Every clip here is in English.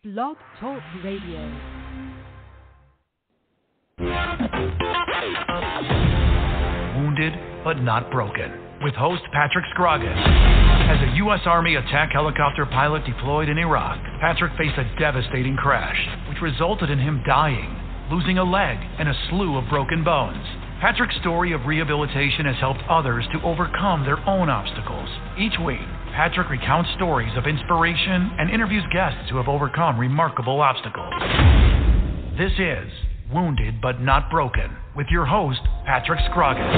Blog Talk Radio. Wounded but not broken, with host Patrick Scroggins. As a U.S. Army attack helicopter pilot deployed in Iraq, Patrick faced a devastating crash, which resulted in him dying, losing a leg, and a slew of broken bones. Patrick's story of rehabilitation has helped others to overcome their own obstacles. Each week, Patrick recounts stories of inspiration and interviews guests who have overcome remarkable obstacles. This is Wounded but Not Broken, with your host, Patrick Scroggins.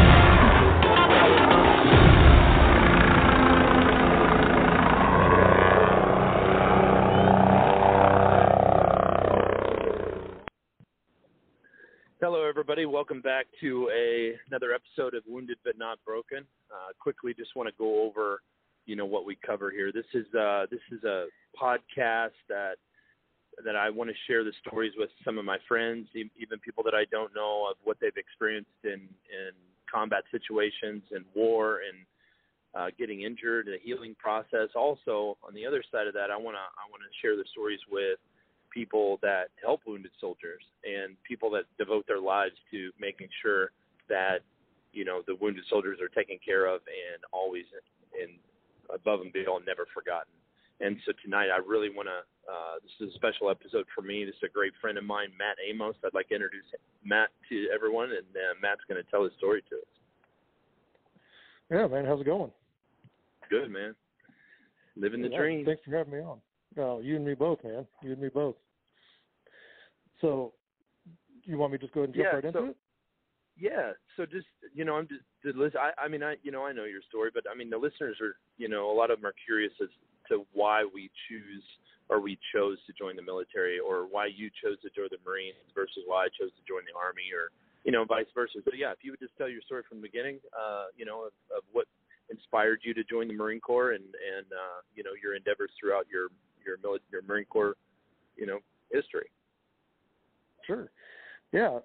Hello, everybody. Welcome back to another episode of Wounded but Not Broken. Quickly, just want to go over, what we cover here. This is a podcast that I want to share the stories with some of my friends, even people that I don't know, of what they've experienced in combat situations and war and getting injured, the healing process. Also, on the other side of that, I want to share the stories with people that help wounded soldiers and people that devote their lives to making sure that, the wounded soldiers are taken care of and always in above and beyond, never forgotten. And so tonight I really want to, this is a special episode for me. This is a great friend of mine, Matt Amos. I'd like to introduce Matt to everyone, and Matt's going to tell his story to us. Yeah, man, how's it going? Good, man. Living the dream. Thanks for having me on. Oh, you and me both, man. You and me both. So, you want me to just go ahead and jump into it? Yeah. So just, I'm just I know your story, but the listeners are, a lot of them are curious as to why we chose to join the military, or why you chose to join the Marines versus why I chose to join the Army, or, vice versa. So yeah, if you would just tell your story from the beginning, of what inspired you to join the Marine Corps and your endeavors throughout your Marine Corps, history. Sure. Yeah.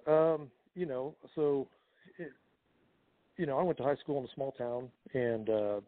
I went to high school in a small town, and,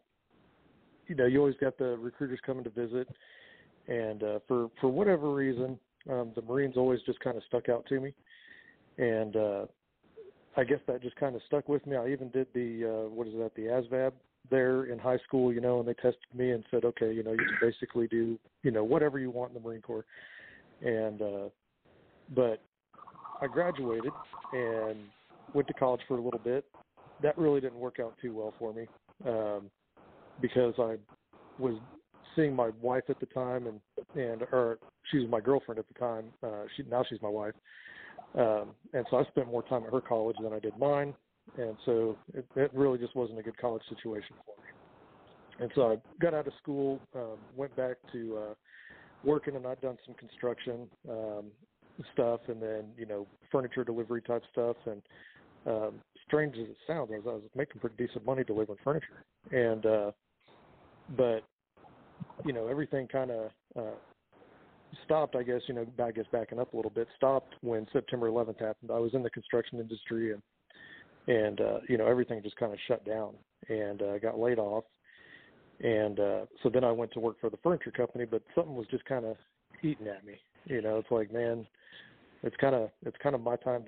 you always got the recruiters coming to visit. And for whatever reason, the Marines always just kind of stuck out to me. And I guess that just kind of stuck with me. I even did the ASVAB there in high school, and they tested me and said, okay, you can basically do, whatever you want in the Marine Corps. And but I graduated and went to college for a little bit. That really didn't work out too well for me because I was seeing my wife at the time, or she was my girlfriend at the time. Now she's my wife. And so I spent more time at her college than I did mine. And so it really just wasn't a good college situation for me. And so I got out of school, went back to working, and I'd done some construction stuff, and then, furniture delivery type stuff. And strange as it sounds, I was making pretty decent money delivering furniture. And but, everything kind of stopped, I guess, backing up a little bit, stopped when September 11th happened. I was in the construction industry, and everything just kind of shut down, and I got laid off. And so then I went to work for the furniture company, but something was just kind of eating at me. It's like, man, it's kind of my time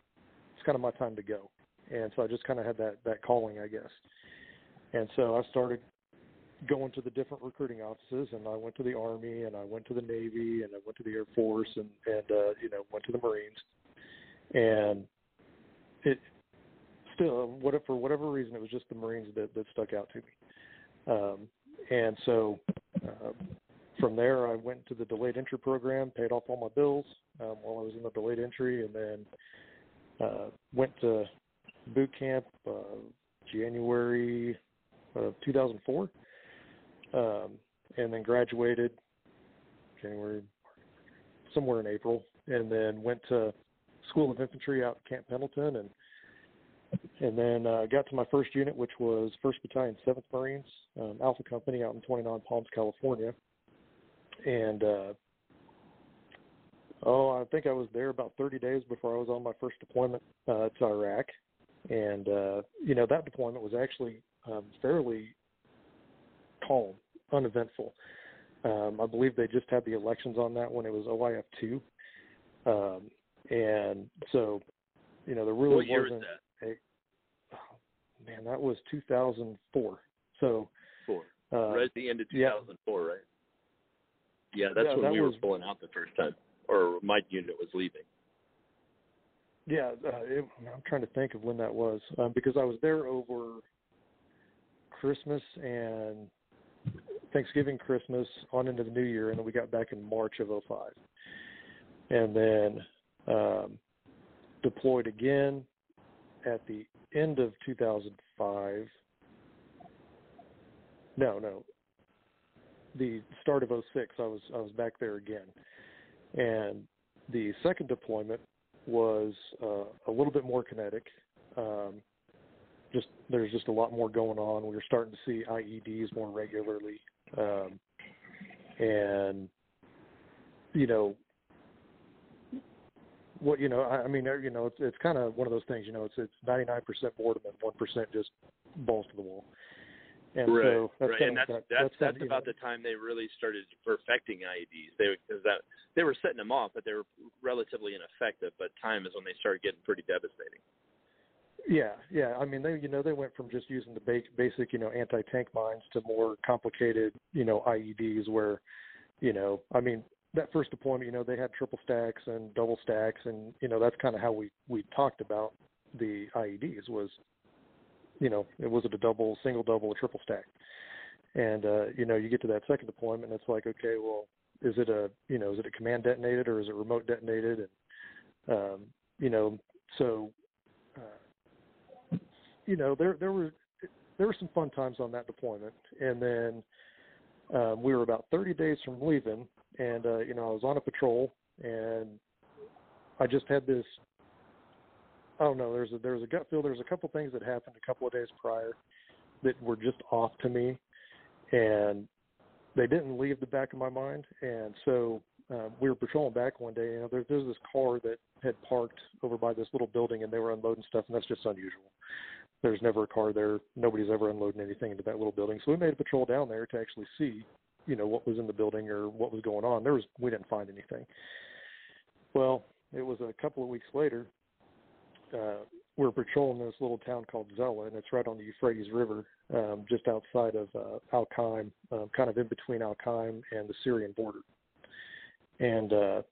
to go. And so I just kind of had that calling, I guess. And so I started going to the different recruiting offices, and I went to the Army, and I went to the Navy, and I went to the Air Force, and went to the Marines. And it still, for whatever reason, it was just the Marines that stuck out to me. And so from there, I went to the delayed entry program, paid off all my bills while I was in the delayed entry, and then went to boot camp January of 2004, and then graduated January, somewhere in April, and then went to School of Infantry out at Camp Pendleton, and then got to my first unit, which was 1st Battalion, 7th Marines, Alpha Company out in 29 Palms, California. And, I think I was there about 30 days before I was on my first deployment to Iraq. And, that deployment was actually fairly calm, uneventful. I believe they just had the elections on that when it was OIF 2. And so, you know, there really what year wasn't was that? That was 2004. So, right at the end of 2004, right? Yeah, that's when that we were was pulling out the first time, or my unit was leaving. Yeah, I'm trying to think of when that was, because I was there over Christmas and Thanksgiving, Christmas, on into the New Year, and then we got back in March of 2005. And then deployed again at the end of 2005. No. The start of 2006, I was back there again. And the second deployment was a little bit more kinetic. There's just a lot more going on. We were starting to see IEDs more regularly. And, you know, what, you know, I mean, you know, it's kind of one of those things, you know, it's 99% boredom and 1% just balls to the wall. And right, so right. And that's about the time they really started perfecting IEDs. They were setting them off, but they were relatively ineffective. But time is when they started getting pretty devastating. Yeah. I mean, they went from just using the basic, you know, anti-tank mines to more complicated, you know, IEDs where, you know, I mean, that first deployment, you know, they had triple stacks and double stacks, and, you know, that's kind of how we talked about the IEDs was, you know, it wasn't a double, single double, a triple stack. And, you know, you get to that second deployment and it's like, okay, well, is it a command detonated or is it remote detonated? And, you know, so, you know, there were some fun times on that deployment. And then we were about 30 days from leaving, and, you know, I was on a patrol and I just had this, I don't know, there's a gut feel. There's a couple things that happened a couple of days prior that were just off to me, and they didn't leave the back of my mind. And so we were patrolling back one day, you know, there's this car that had parked over by this little building, and they were unloading stuff, and that's just unusual. There's never a car there. Nobody's ever unloading anything into that little building. So we made a patrol down there to actually see, you know, what was in the building or what was going on. We didn't find anything. Well, it was a couple of weeks later. We're patrolling this little town called Zella, and it's right on the Euphrates River, just outside of Al-Qaim, kind of in between Al-Qaim and the Syrian border. And,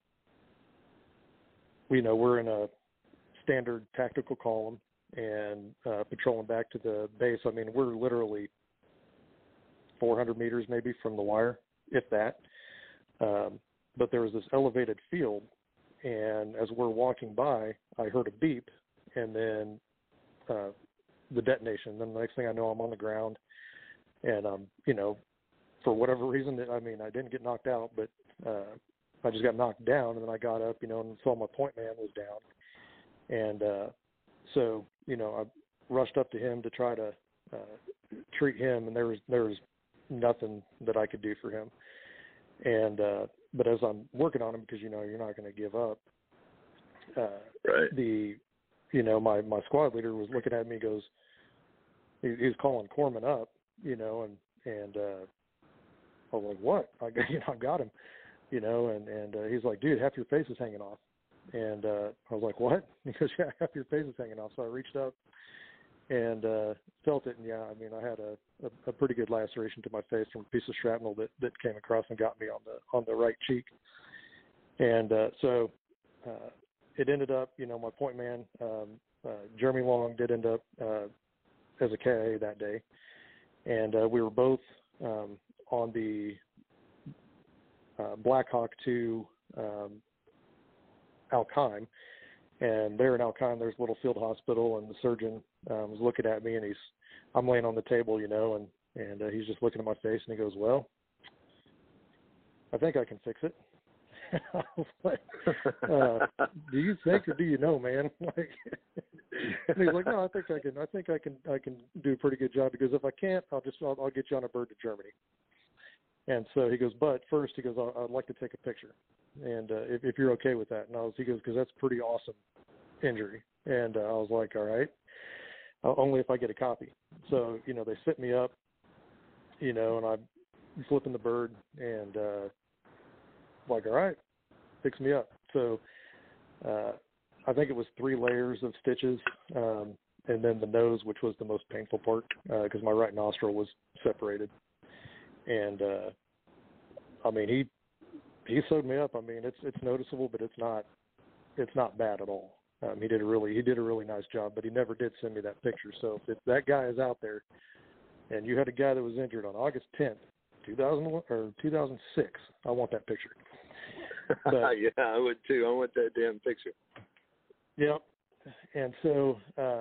you know, we're in a standard tactical column and patrolling back to the base. I mean, we're literally 400 meters maybe from the wire, if that. But there was this elevated field, and as we're walking by, I heard a beep, and then the detonation. Then the next thing I know, I'm on the ground, and you know, for whatever reason, I mean, I didn't get knocked out, but I just got knocked down, and then I got up, you know, and saw my point man was down, and so, you know, I rushed up to him to try to treat him, and there was nothing that I could do for him. And but as I'm working on him, because, you know, you're not going to give up, right. You know, my squad leader was looking at me, goes, he was calling Corman up, you know, and I was like, what? I got him, you know, and he's like, dude, half your face is hanging off. And I was like, what? He goes, yeah, half your face is hanging off. So I reached up and felt it, and yeah, I mean, I had a pretty good laceration to my face from a piece of shrapnel that came across and got me on the right cheek. And so it ended up, you know, my point man, Jeremy Long, did end up as a KIA that day, and we were both on the Black Hawk 2 Al-Qaim, and there in Al-Qaim there's a little field hospital, and the surgeon was looking at me, and I'm laying on the table, you know, and he's just looking at my face, and he goes, well, I think I can fix it. I was like, do you think or do you know, man? Like, and he's like, no, I think I can do a pretty good job, because if I can't, I'll get you on a bird to Germany. And so he goes, but first, he goes, I'd like to take a picture, and if you're okay with that. And he goes, because that's a pretty awesome injury. And I was like, all right, only if I get a copy. So, you know, they set me up, you know, and flipping the bird, and like, all right, fix me up. So I think it was 3 layers of stitches, and then the nose, which was the most painful part, because my right nostril was separated. And I mean, he sewed me up. I mean, it's noticeable, but it's not bad at all. He did a really nice job, but he never did send me that picture. So if that guy is out there, and you had a guy that was injured on August 10th, 2006, I want that picture. But, yeah, I would too. I want that damn picture. Yep. And so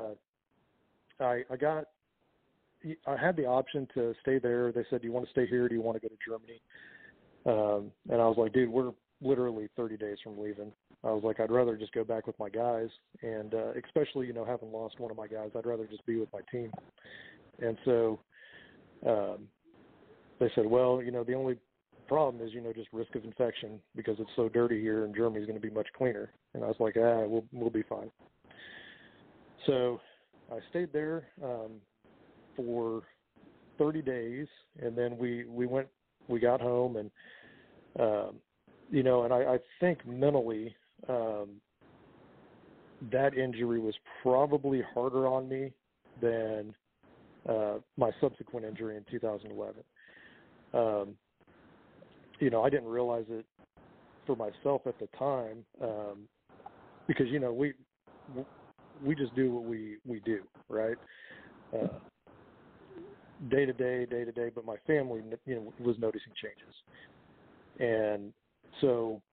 I had the option to stay there. They said, do you want to stay here? Or do you want to go to Germany? And I was like, dude, we're literally 30 days from leaving. I was like, I'd rather just go back with my guys. And especially, you know, having lost one of my guys, I'd rather just be with my team. And so they said, well, you know, the only problem is, you know, just risk of infection because it's so dirty here, and Germany's going to be much cleaner. And I was like, we'll be fine. So I stayed there for 30 days, and then we got home, and you know, and I think mentally that injury was probably harder on me than my subsequent injury in 2011. You know, I didn't realize it for myself at the time because, you know, we just do what we do, right? Day to day, but my family, you know, was noticing changes. And so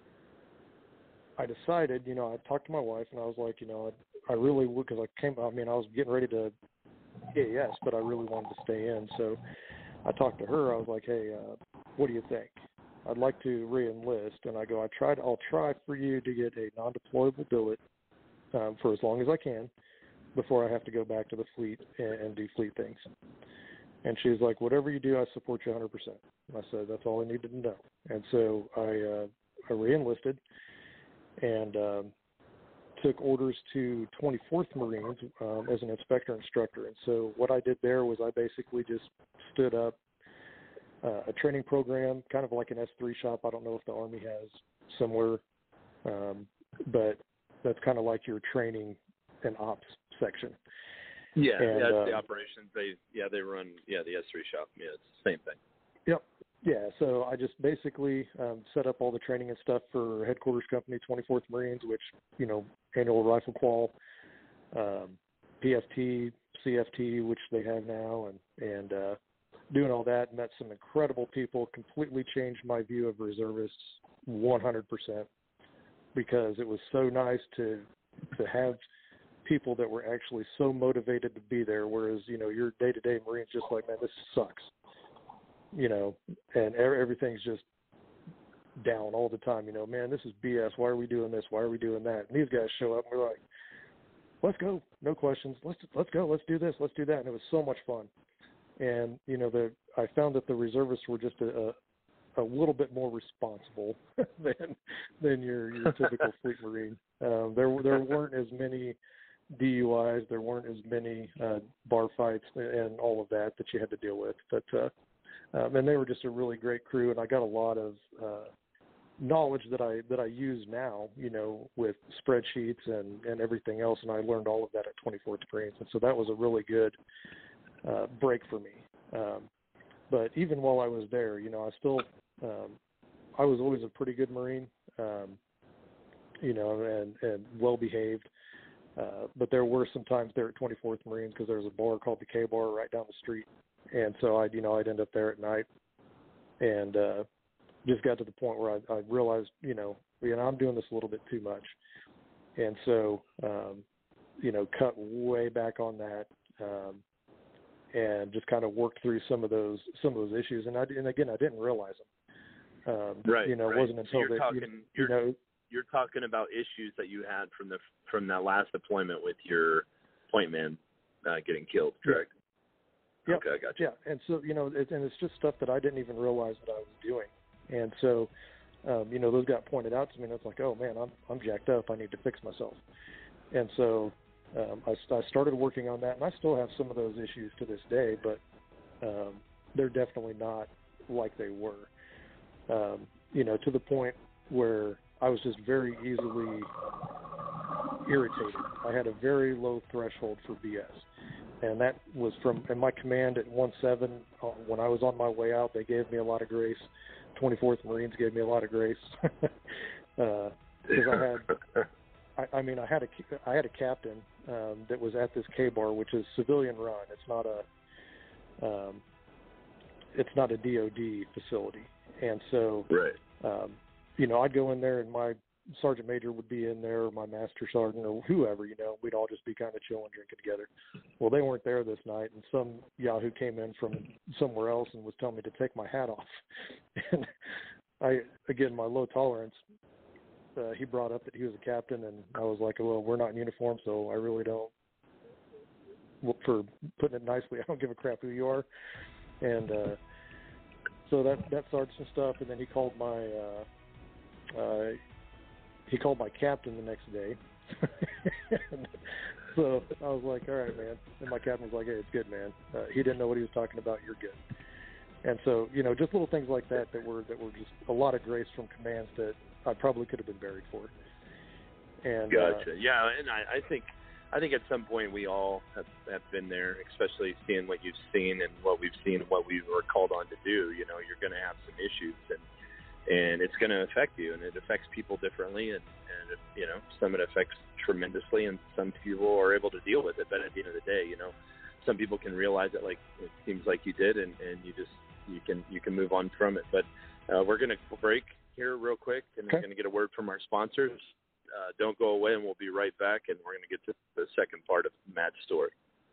I decided, you know, I talked to my wife, and I was like, you know, I really would, because I was getting ready to EAS, but I really wanted to stay in. So I talked to her. I was like, hey, what do you think? I'd like to re-enlist. And I go, I'll try for you to get a non-deployable billet for as long as I can before I have to go back to the fleet and do fleet things. And she was like, whatever you do, I support you 100%. And I said, that's all I needed to know. And so I re-enlisted and took orders to 24th Marines as an inspector instructor. And so what I did there was I basically just stood up a training program, kind of like an S3 shop. I don't know if the Army has similar, but that's kind of like your training and ops section. Yeah, and, that's the operations. They run the S3 shop. Yeah, it's the same thing. Yep. Yeah, so I just basically set up all the training and stuff for Headquarters Company, 24th Marines, which, you know, annual rifle qual, PFT, CFT, which they have now, and doing all that. Met some incredible people, completely changed my view of reservists 100%, because it was so nice to have people that were actually so motivated to be there, whereas, you know, your day-to-day Marine's just like, man, this sucks. You know, and everything's just down all the time. You know, man, this is BS. Why are we doing this? Why are we doing that? And these guys show up and we're like, let's go. No questions. Let's go. Let's do this. Let's do that. And it was so much fun. And, you know, I found that the reservists were just a little bit more responsible than your typical fleet Marine. There weren't as many DUIs. There weren't as many bar fights and all of that you had to deal with. But, and they were just a really great crew, and I got a lot of knowledge that I use now, you know, with spreadsheets and everything else, and I learned all of that at 24th Marines, and so that was a really good break for me. But even while I was there, you know, I was always a pretty good Marine, you know, and well-behaved. But there were some times there at 24th Marines, because there was a bar called the K-Bar right down the street. And so I'd end up there at night, and just got to the point where I realized, you know, I'm doing this a little bit too much. And so, you know, cut way back on that, and just kind of worked through some of those issues. And again, I didn't realize them. Right. You know, right. it wasn't until you're talking about issues that you had from that last deployment with your point man getting killed, correct? Yeah. Yep. Okay, I got you. Yeah, and so, you know, it's just stuff that I didn't even realize that I was doing. And so, you know, those got pointed out to me, and it's like, oh, man, I'm jacked up. I need to fix myself. And so I started working on that, and I still have some of those issues to this day, but they're definitely not like they were. To the point where I was just very easily irritated. I had a very low threshold for BS. And that was in my command at 1-7. When I was on my way out, they gave me a lot of grace. 24th Marines gave me a lot of grace. Because I had a captain that was at this K-bar, which is civilian run. It's not a DOD facility. And so, right. I'd go in there and my sergeant major would be in there, or my master sergeant, or whoever, we'd all just be kind of chilling, drinking together. Well, they weren't there this night, and some yahoo came in from somewhere else and was telling me to take my hat off. And my low tolerance, he brought up that he was a captain, and I was like, well, we're not in uniform, so I really don't, for putting it nicely, I don't give a crap who you are. And so that started some stuff, and then he called my captain the next day. So I was like, all right, man. And my captain was like, hey, it's good, man. He didn't know what he was talking about. You're good. And so, just little things like that were just a lot of grace from commands that I probably could have been buried for. And gotcha. Yeah, and I think at some point we all have been there, especially seeing what you've seen and what we've seen and what we were called on to do. You're going to have some issues, and it's going to affect you, and it affects people differently, and some it affects tremendously, and some people are able to deal with it. But at the end of the day, some people can realize it, like it seems like you did, and you can move on from it. But we're going to break here real quick, and we're going to get a word from our sponsors. Don't go away, and we'll be right back, and we're going to get to the second part of Matt's story.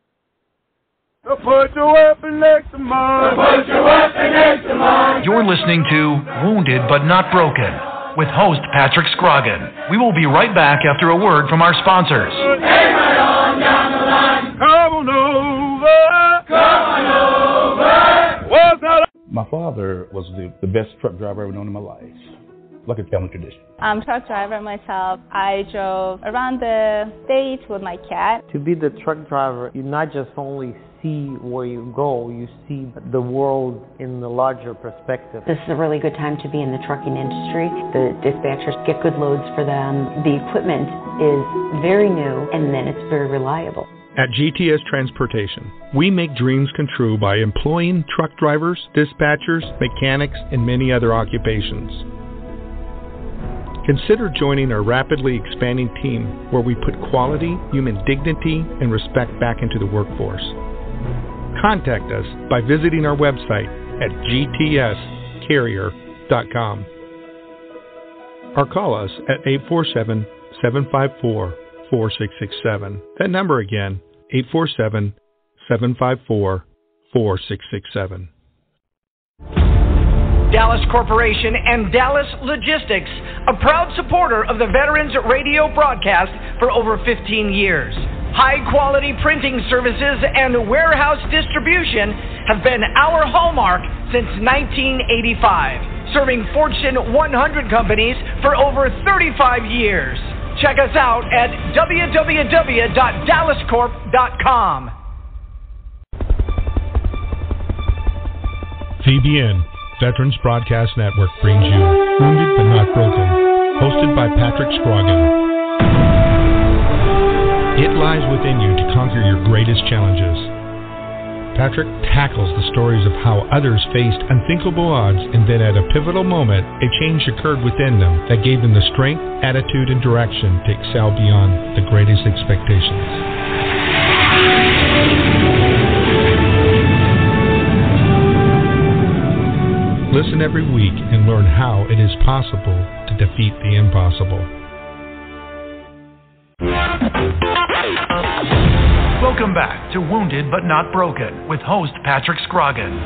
Put your weapon next to mine. Put your weapon next to mine. You're listening to Wounded But Not Broken with host Patrick Scroggin. We will be right back after a word from our sponsors. Hey, right on down the line. Come on over. Come on over. What's that? My father was the best truck driver I've ever known in my life. Like a family tradition. I'm a truck driver myself. I drove around the state with my cat. To be the truck driver, you not just only see where you go, you see the world in the larger perspective. This is a really good time to be in the trucking industry. The dispatchers get good loads for them. The equipment is very new, and then it's very reliable. At GTS Transportation, we make dreams come true by employing truck drivers, dispatchers, mechanics, and many other occupations. Consider joining our rapidly expanding team where we put quality, human dignity, and respect back into the workforce. Contact us by visiting our website at gtscarrier.com or call us at 847-754-4667. That number again, 847-754-4667. Dallas Corporation and Dallas Logistics, a proud supporter of the Veterans Radio broadcast for over 15 years. High-quality printing services and warehouse distribution have been our hallmark since 1985, serving Fortune 100 companies for over 35 years. Check us out at www.dallascorp.com. VBN, Veterans Broadcast Network, brings you Wounded But Not Broken, hosted by Patrick Scroggin. It lies within you to conquer your greatest challenges. Patrick tackles the stories of how others faced unthinkable odds, and then at a pivotal moment, a change occurred within them that gave them the strength, attitude, and direction to excel beyond the greatest expectations. Listen every week and learn how it is possible to defeat the impossible. Welcome back to Wounded But Not Broken with host Patrick Scroggin.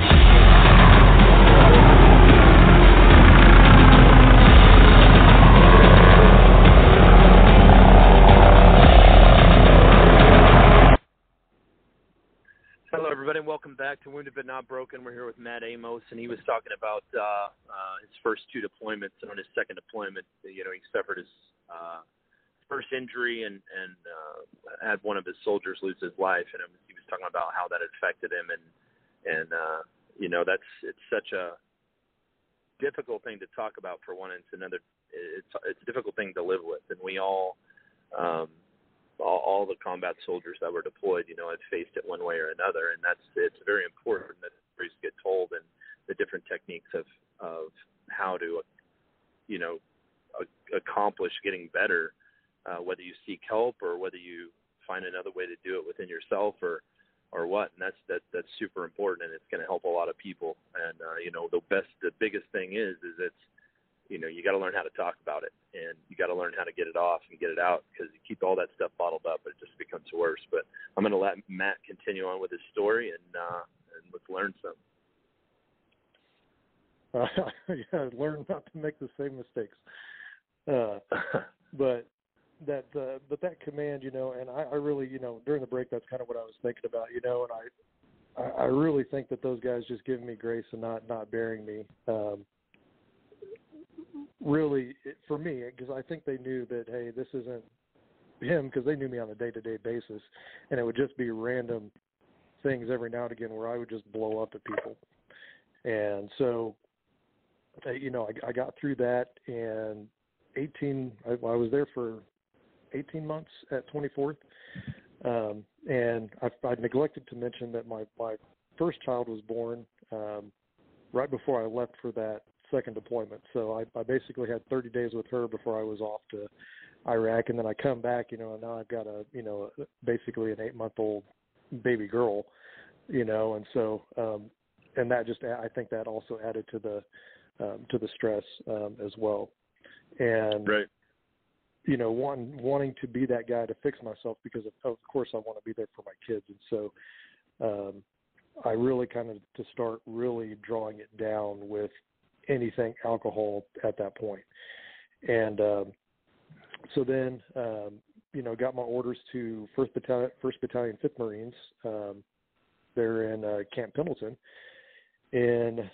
Hello, everybody, and welcome back to Wounded But Not Broken. We're here with Matt Amos, and he was talking about his first two deployments, and on his second deployment, he suffered his first injury and had one of his soldiers lose his life, and he was talking about how that affected him, and it's such a difficult thing to talk about for one, and it's a difficult thing to live with, and we all the combat soldiers that were deployed, you know, have faced it one way or another, and it's very important that stories get told and the different techniques of how to, you know, accomplish getting better, whether you seek help or whether you find another way to do it within yourself or what, and that's super important, and it's going to help a lot of people. And you know, the biggest thing is it's, you know, you got to learn how to talk about it, and you got to learn how to get it off and get it out, because you keep all that stuff bottled up, it just becomes worse. But I'm going to let Matt continue on with his story, and let's learn some. Yeah, learn not to make the same mistakes. But that command, you know, and I really, you know, during the break, that's kind of what I was thinking about, you know, and I really think that those guys just giving me grace and not burying me. Really, for me, because I think they knew that, hey, this isn't him, because they knew me on a day-to-day basis, and it would just be random things every now and again where I would just blow up at people. And so, you know, I got through that, and I was there for 18 months at 24th, and I neglected to mention that my first child was born right before I left for that second deployment. So I basically had 30 days with her before I was off to Iraq, and then I come back, you know, and now I've got basically an 8-month-old baby girl, you know, and so and that just, I think that also added to the stress as well. And right. You know, wanting to be that guy to fix myself, because of course I want to be there for my kids, and so I really kind of to start really drawing it down with anything alcohol at that point. And so then, you know, got my orders to 1st Battalion, 5th Marines. They're in Camp Pendleton in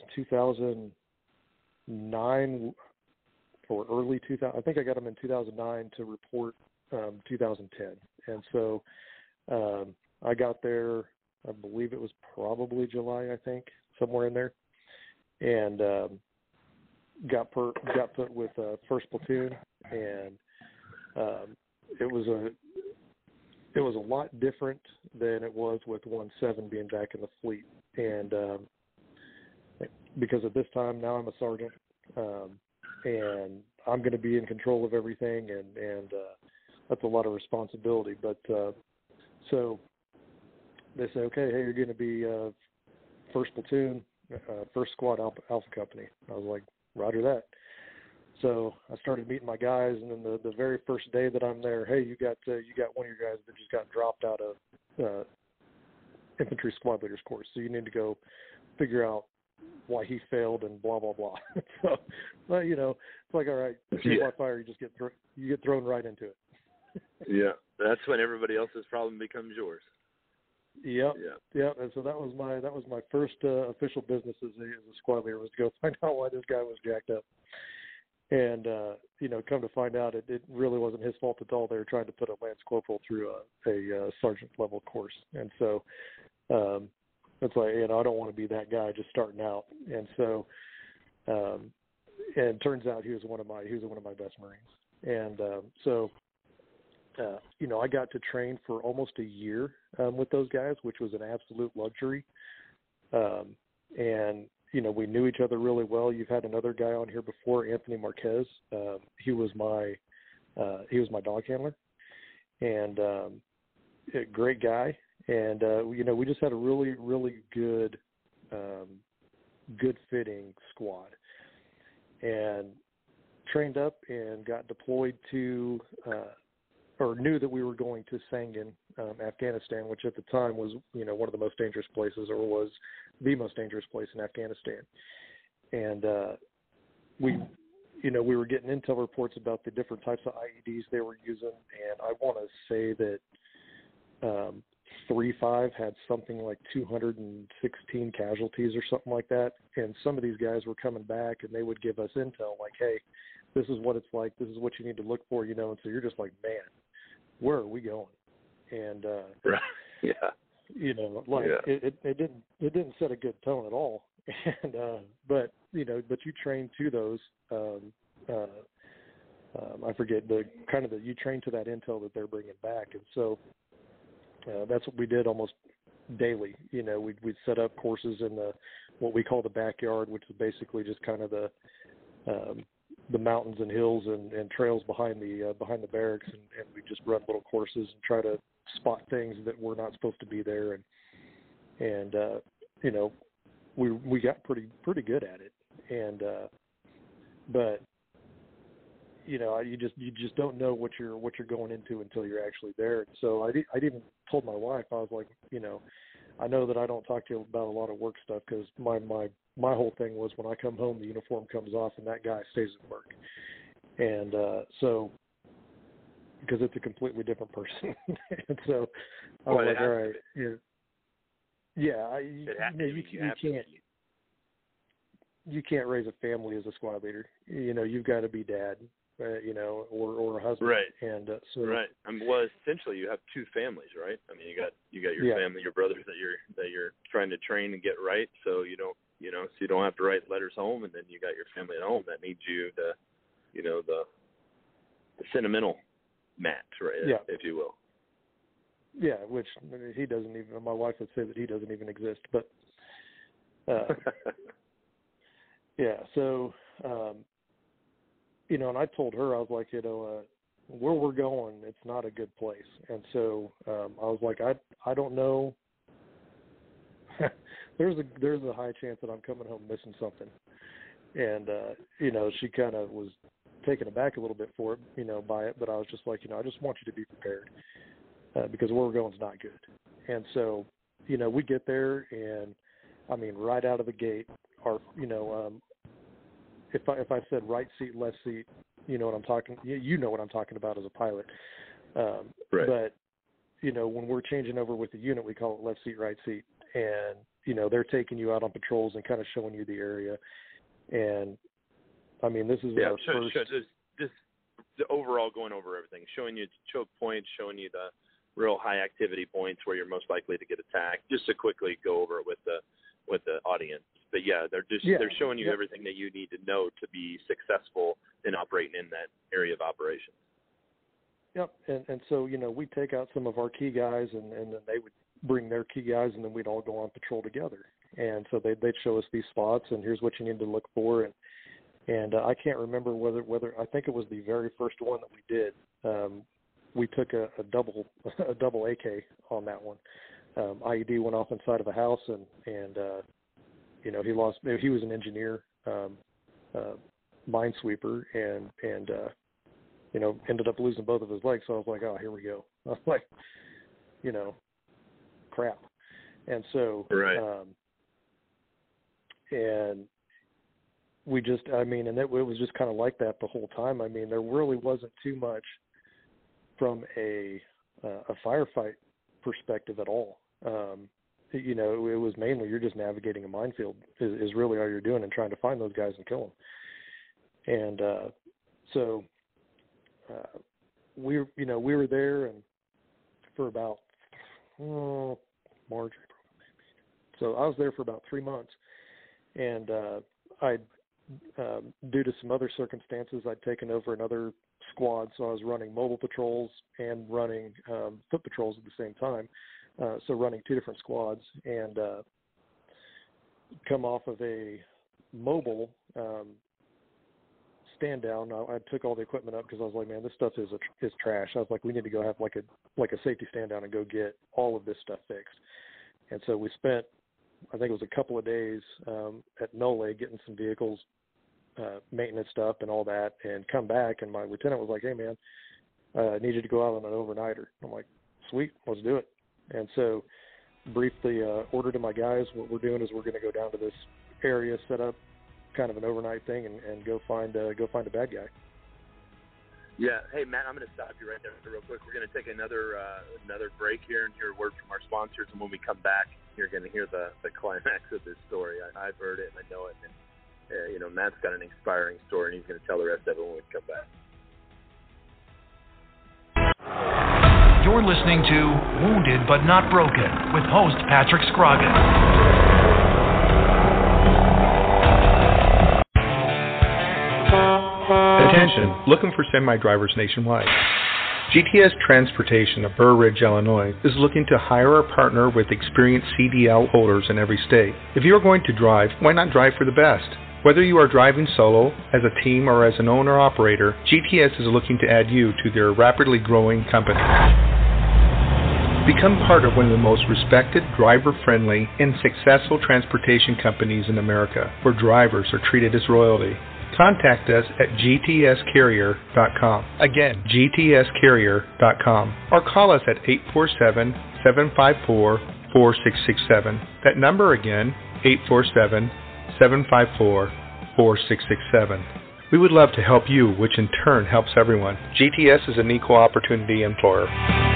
2009 or early 2000. I think I got them in 2009 to report 2010. And so I got there, I believe it was probably July, I think, somewhere in there. And got put with 1st Platoon, and it was a lot different than it was with 1-7 being back in the fleet. And because at this time now I'm a sergeant, and I'm going to be in control of everything, and that's a lot of responsibility. But so they say, okay, hey, you're going to be 1st Platoon, 1st Squad Alpha Company. I was like, roger that. So I started meeting my guys, and then the very first day that I'm there, hey, you got one of your guys that just got dropped out of infantry squad leaders course, so you need to go figure out why he failed and blah blah blah. So, well, you know, it's like, all right, by fire, you get thrown right into it. Yeah, that's when everybody else's problem becomes yours. Yep. And so that was my first official business as a squad leader, was to go find out why this guy was jacked up. And you know, come to find out, it really wasn't his fault at all. They were trying to put a lance corporal through a sergeant level course, and so it's like, you know, I don't want to be that guy just starting out. And so, and it turns out he was one of my best Marines. And so. You know, I got to train for almost a year with those guys, which was an absolute luxury. And, you know, we knew each other really well. You've had another guy on here before, Anthony Marquez. He was my dog handler, and a great guy. And, you know, we just had a really, really good fitting squad, and trained up and got deployed to, or knew that we were going to Sangin, Afghanistan, which at the time was, you know, one of the most dangerous places, or was the most dangerous place in Afghanistan. And we were getting intel reports about the different types of IEDs they were using, and I want to say that 3-5 had something like 216 casualties or something like that. And some of these guys were coming back, and they would give us intel like, hey, this is what it's like, this is what you need to look for, you know. And so you're just like, man, where are we going? And right. Yeah. You know, like it didn't set a good tone at all. And but you train to those. I forget you train to that intel that they're bringing back, and so that's what we did almost daily. We'd set up courses in what we call the backyard, which is basically just kind of the mountains and hills and trails behind the barracks, and we just run little courses and try to spot things that were not supposed to be there, and we got pretty good at it, and but you just don't know what you're going into until you're actually there. And so I even told my wife, I was like, I know that I don't talk to you about a lot of work stuff, because my whole thing was, when I come home, the uniform comes off and that guy stays at work. And so, because it's a completely different person. And so I was like, all right, you can't raise a family as a squad leader. You've got to be dad, or a husband. Right. And right. Well, essentially, you have two families, right? I mean, you got your family, your brothers that you're trying to train and get right, so you don't have to write letters home, and then you got your family at home that needs you to, the sentimental mat, right? Yeah. If you will. Yeah, which he doesn't even. My wife would say that he doesn't even exist, but yeah. So, and I told her, I was like, where we're going, it's not a good place, and so I was like, I don't know. There's a high chance that I'm coming home missing something, and she kind of was taken aback a little bit by it, but I was just like, I just want you to be prepared. Because where we're going is not good. And so, we get there, and I mean, right out of the gate, if I said right seat, left seat, you know what I'm talking about as a pilot. Right. But, when we're changing over with the unit, we call it left seat, right seat. And, they're taking you out on patrols and kind of showing you the area. And, I mean, this is our first. Just the overall going over everything, showing you choke points, showing you the real high activity points where you're most likely to get attacked, just to quickly go over it with the audience. But they're showing you everything that you need to know to be successful in operating in that area of operations. Yep. And so, we take out some of our key guys, and then they would bring their key guys, and then we'd all go on patrol together. And so they'd show us these spots, and here's what you need to look for. And I can't remember whether I think it was the very first one that we did. We took a double AK on that one. IED went off inside of a house, and he was an engineer, minesweeper, and ended up losing both of his legs. So I was like, oh, here we go. I was like, crap. And so, right. And we just, and it was just kind of like that the whole time. I mean, there really wasn't too much from a firefight perspective at all. It was mainly you're just navigating a minefield is really all you're doing, and trying to find those guys and kill them. And so we were there, and for about March, April, May. So I was there for about 3 months, and due to some other circumstances, I'd taken over another squad, so I was running mobile patrols and running foot patrols at the same time, so running two different squads, and come off of a mobile stand down. I took all the equipment up because I was like, man, this stuff is trash. I was like, we need to go have like a safety stand down and go get all of this stuff fixed. And so we spent, I think it was a couple of days at Nole getting some vehicles, maintenance stuff and all that, and come back, and my lieutenant was like, hey man, I need you to go out on an overnighter. I'm like, sweet, let's do it. And so briefly ordered to my guys, what we're doing is we're going to go down to this area, set up kind of an overnight thing, and go find a bad guy. Yeah. Hey, Matt, I'm going to stop you right there real quick. We're going to take another break here and hear a word from our sponsors. And when we come back, you're going to hear the climax of this story. I've heard it and I know it. And, Matt's got an inspiring story, and he's going to tell the rest of it when we come back. You're listening to Wounded But Not Broken with host Patrick Scroggins. Attention, looking for semi-drivers nationwide. GTS Transportation of Burr Ridge, Illinois is looking to hire or partner with experienced CDL holders in every state. If you are going to drive, why not drive for the best? Whether you are driving solo, as a team, or as an owner-operator, GTS is looking to add you to their rapidly growing company. Become part of one of the most respected, driver-friendly, and successful transportation companies in America, where drivers are treated as royalty. Contact us at gtscarrier.com. Again, gtscarrier.com. Or call us at 847-754-4667. That number again, 847-754-4667. We would love to help you, which in turn helps everyone. GTS is an equal opportunity employer.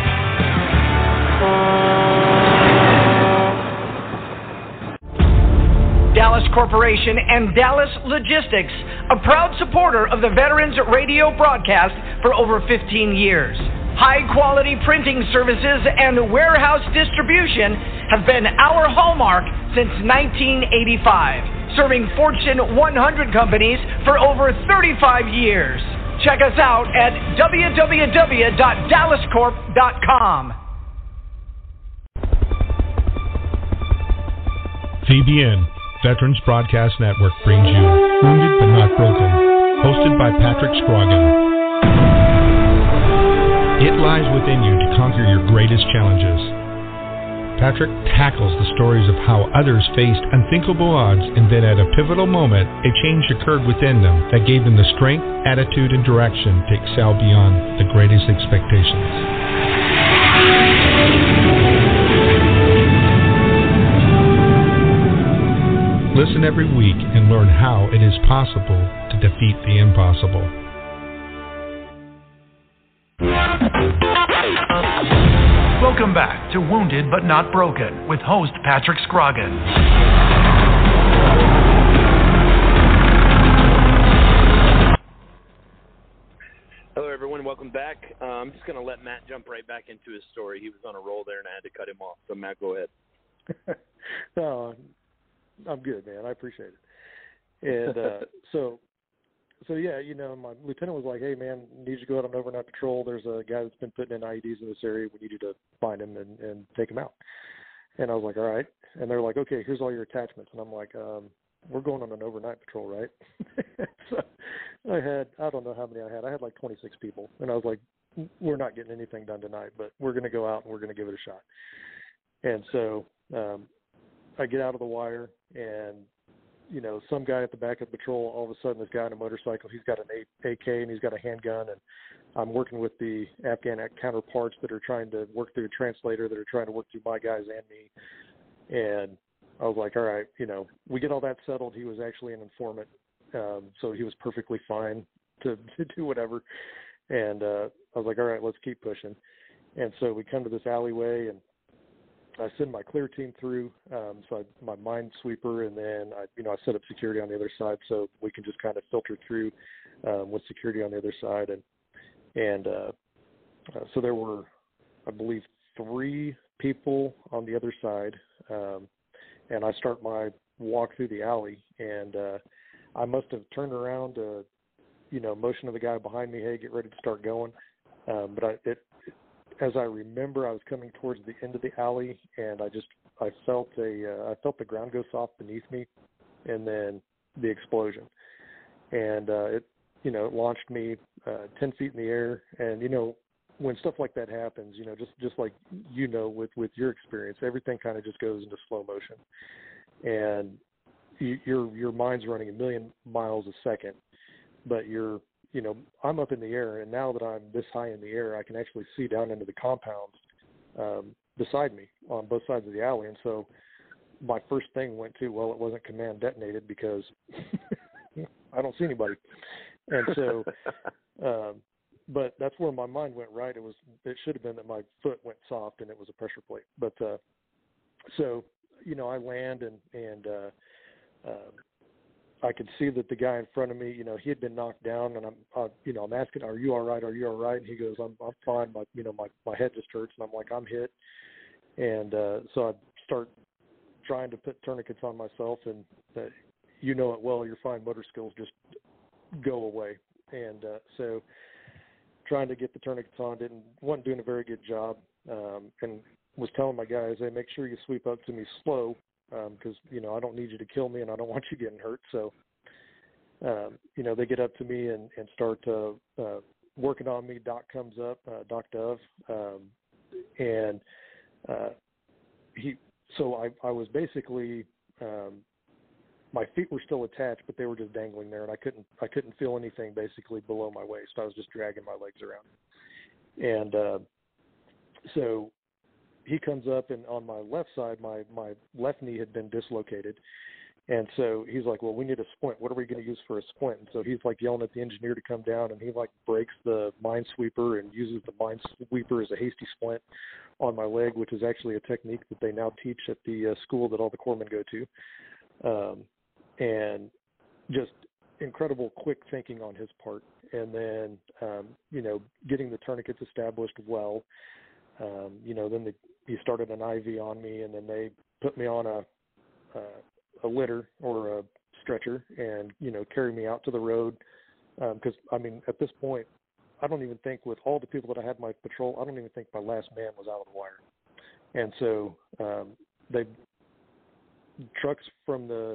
Dallas Corporation and Dallas Logistics, a proud supporter of the Veterans Radio broadcast for over 15 years. High-quality printing services and warehouse distribution have been our hallmark since 1985, serving Fortune 100 companies for over 35 years. Check us out at www.dallascorp.com. VBN, Veterans Broadcast Network, brings you Wounded But Not Broken, hosted by Patrick Scroggin. It lies within you to conquer your greatest challenges. Patrick tackles the stories of how others faced unthinkable odds, and then at a pivotal moment, a change occurred within them that gave them the strength, attitude, and direction to excel beyond the greatest expectations. Listen every week and learn how it is possible to defeat the impossible. Welcome back to Wounded But Not Broken with host Patrick Scroggin. Hello, everyone. Welcome back. I'm just going to let Matt jump right back into his story. He was on a roll there, and I had to cut him off. So, Matt, go ahead. No, I'm good, man. I appreciate it. And so yeah, you know, my lieutenant was like, "Hey, man, need you to go out on overnight patrol. There's a guy that's been putting in IEDs in this area. We need you to find him and take him out." And I was like, "All right." And they're like, "Okay, here's all your attachments." And I'm like, "We're going on an overnight patrol, right?" So I don't know how many I had like 26 people, and I was like, "We're not getting anything done tonight, but we're going to go out and we're going to give it a shot." And so I get out of the wire, and you know, some guy at the back of the patrol, all of a sudden this guy on a motorcycle, he's got an AK and he's got a handgun, and I'm working with the Afghan counterparts that are trying to work through a translator, that are trying to work through my guys and me. And I was like, all right, you know, we get all that settled. He was actually an informant, so he was perfectly fine to do whatever. And I was like, all right, let's keep pushing. And so we come to this alleyway, and I send my clear team through, so my minesweeper, and then I set up security on the other side so we can just kind of filter through with security on the other side, and so there were, I believe, 3 people on the other side, and I start my walk through the alley, and I must have turned around to, motion to the guy behind me, hey, get ready to start going, but as I remember, I was coming towards the end of the alley, and I felt the ground go soft beneath me, and then the explosion, and it launched me 10 feet in the air. And when stuff like that happens, just like with your experience, everything kind of just goes into slow motion, and your mind's running a million miles a second, but I'm up in the air, and now that I'm this high in the air, I can actually see down into the compounds beside me on both sides of the alley. And so my first thing went to, well, it wasn't command detonated because I don't see anybody. And so, but that's where my mind went right. It should have been that my foot went soft and it was a pressure plate. But so, I land and I could see that the guy in front of me, he had been knocked down, and I'm asking, "Are you all right? Are you all right?" And he goes, "I'm fine. My head just hurts." And I'm like, "I'm hit." And so I start trying to put tourniquets on myself, and it well, your fine motor skills just go away. And so trying to get the tourniquets on, wasn't doing a very good job, and was telling my guys, hey, make sure you sweep up to me slow, because, I don't need you to kill me and I don't want you getting hurt. So, they get up to me and start working on me. Doc comes up, Doc Dove, and I was basically, my feet were still attached, but they were just dangling there, and I couldn't feel anything basically below my waist. I was just dragging my legs around. And so he comes up, and on my left side, my left knee had been dislocated. And so he's like, well, we need a splint. What are we going to use for a splint? And so he's like yelling at the engineer to come down, and he like breaks the minesweeper and uses the minesweeper as a hasty splint on my leg, which is actually a technique that they now teach at the school that all the corpsmen go to. And just incredible quick thinking on his part. And then, getting the tourniquets established well. Then he started an IV on me, and then they put me on a litter or a stretcher and, carry me out to the road. Because, at this point, I don't even think, with all the people that I had in my patrol, I don't even think my last man was out of the wire. And so trucks from the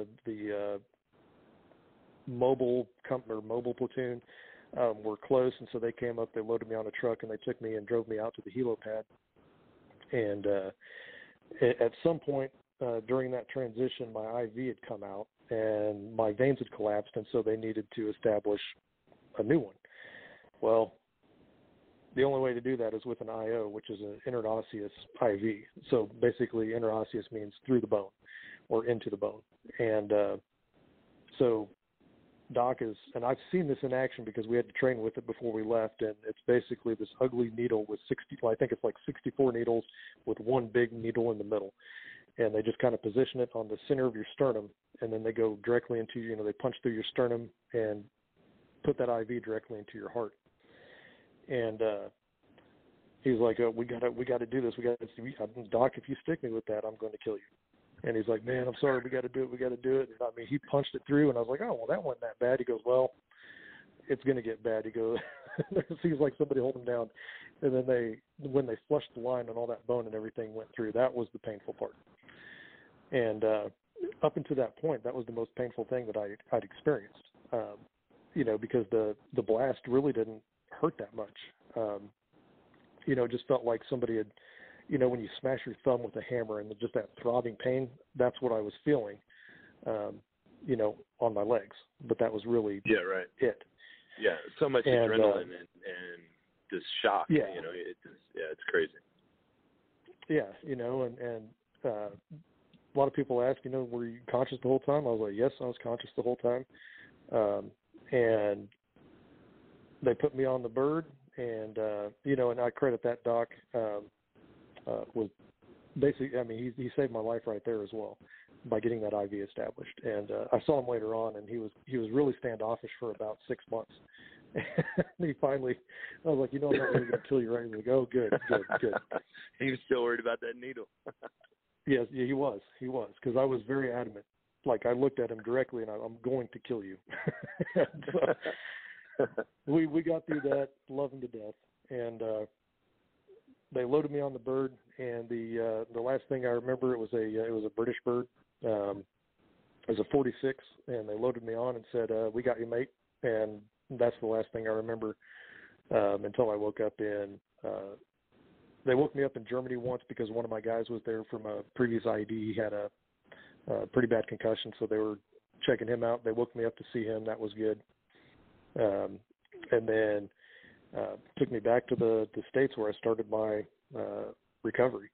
mobile platoon were close, and so they came up, they loaded me on a truck, and they took me and drove me out to the helo pad. And at some point during that transition, my IV had come out, and my veins had collapsed, and so they needed to establish a new one. Well, the only way to do that is with an IO, which is an interosseous IV. So basically, interosseous means through the bone or into the bone. And so Doc is, and I've seen this in action because we had to train with it before we left, and it's basically this ugly needle with 64 needles with one big needle in the middle. And they just kind of position it on the center of your sternum, and then they go directly into, they punch through your sternum and put that IV directly into your heart. And he's like, we got to do this. Doc, if you stick me with that, I'm going to kill you. And he's like, man, I'm sorry, we got to do it. And he punched it through, and I was like, oh, well, that wasn't that bad. He goes, well, it's going to get bad. He goes, it seems like somebody hold him down. And then when they flushed the line and all that bone and everything went through, that was the painful part. And up until that point, that was the most painful thing that I'd experienced, because the blast really didn't hurt that much. It just felt like somebody had, when you smash your thumb with a hammer and just that throbbing pain, that's what I was feeling, on my legs. But that was really it. Yeah, so much adrenaline and just shock. Yeah. It's crazy. Yeah, and a lot of people ask, were you conscious the whole time? I was like, yes, I was conscious the whole time. And they put me on the bird, and and I credit that Doc was basically, he saved my life right there as well by getting that IV established. And I saw him later on, and he was really standoffish for about 6 months. And he finally, I was like, I'm not really going to kill you right. He's like, oh, good. He was still worried about that needle. Yes, yeah, he was, because I was very adamant. Like, I looked at him directly, and I'm going to kill you. So we got through that, loved him to death, and they loaded me on the bird. And the last thing I remember, it was a British bird. It was a 46, and they loaded me on and said, "We got you, mate." And that's the last thing I remember until I woke up in. They woke me up in Germany once because one of my guys was there from a previous IED. He had a pretty bad concussion, so they were checking him out. They woke me up to see him. That was good. And then took me back to the States where I started my recovery.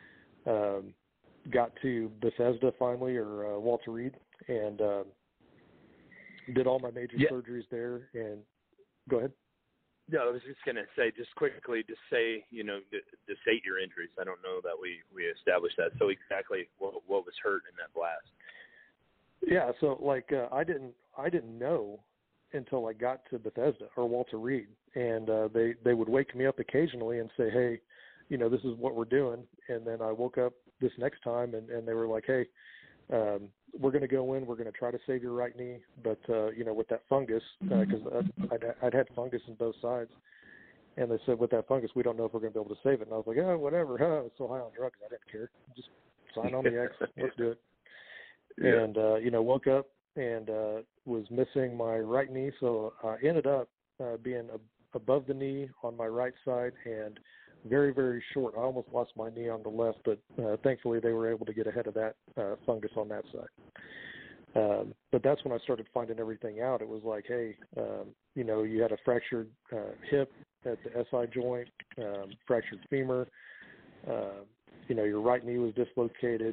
Got to Bethesda finally, or Walter Reed, and did all my major surgeries there. And go ahead. Yeah, I was just going to say, just quickly, to say, to state your injuries. I don't know that we established that. So exactly what was hurt in that blast? Yeah, so I didn't know until I got to Bethesda or Walter Reed, and they would wake me up occasionally and say, hey, this is what we're doing. And then I woke up this next time, and they were like, hey, we're going to go in, we're going to try to save your right knee, but with that fungus, because I'd had fungus in both sides, and they said with that fungus, we don't know if we're going to be able to save it. And I was like, oh, whatever. I was so high on drugs, I didn't care. Just sign on the X. Let's do it. Yeah. And woke up and was missing my right knee, so I ended up being above the knee on my right side and very, very short. I almost lost my knee on the left, but thankfully they were able to get ahead of that fungus on that side. But that's when I started finding everything out. It was like, hey, you had a fractured hip at the SI joint, fractured femur. Your right knee was dislocated.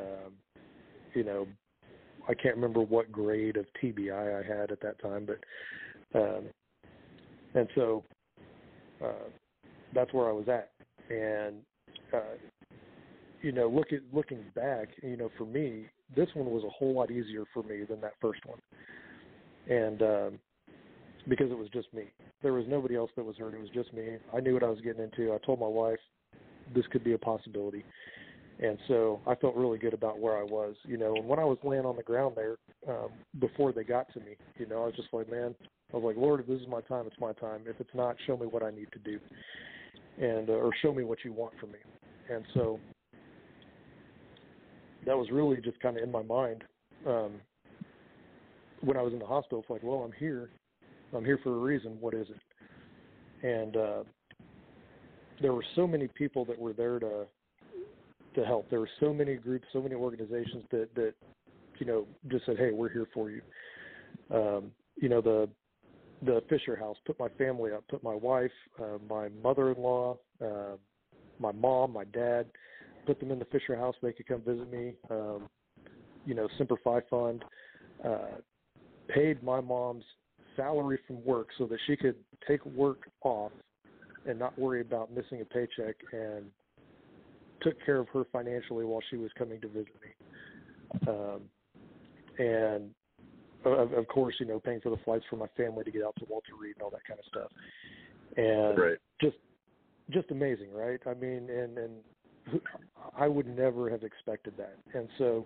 I can't remember what grade of TBI I had at that time, but and so that's where I was at. And looking back, for me, this one was a whole lot easier for me than that first one, and because it was just me. There was nobody else that was hurt. It was just me. I knew what I was getting into. I told my wife this could be a possibility. And so I felt really good about where I was, and when I was laying on the ground there, before they got to me, I was just like, man, I was like, Lord, if this is my time, it's my time. If it's not, show me what I need to do, and or show me what you want from me. And so that was really just kind of in my mind. When I was in the hospital, it's like, well, I'm here for a reason. What is it? And there were so many people that were there to help. There were so many groups, so many organizations that just said, hey, we're here for you. The Fisher House put my family up, put my wife, my mother-in-law, my mom, my dad, put them in the Fisher House. They could come visit me. Semper Fi Fund paid my mom's salary from work so that she could take work off and not worry about missing a paycheck, and took care of her financially while she was coming to visit me. And of course, paying for the flights for my family to get out to Walter Reed and all that kind of stuff. And right. just amazing, right? I mean, and I would never have expected that. And so